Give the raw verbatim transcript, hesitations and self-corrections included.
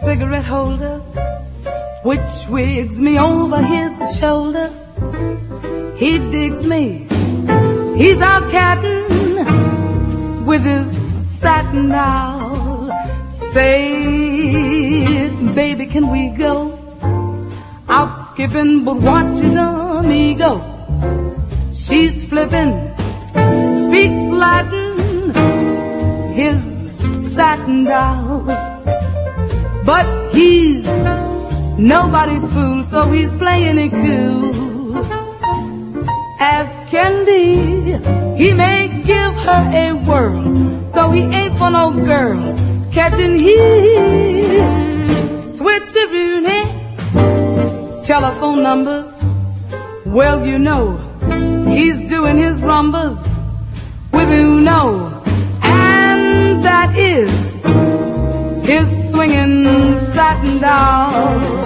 cigarette holder, which wigs me over his shoulder. He digs me, he's out catting with his satin doll. Say, baby, can we go out skipping, but watch the go. She's flipping, speaks Latin, his satin doll. But he's nobody's fool, so he's playing it cool as can be. He may give her a whirl, though he ain't for no girl. Catching he switcheroo, telephone numbers. Well, you know, he's doing his rumbas with Uno, and that is his swinging satin doll.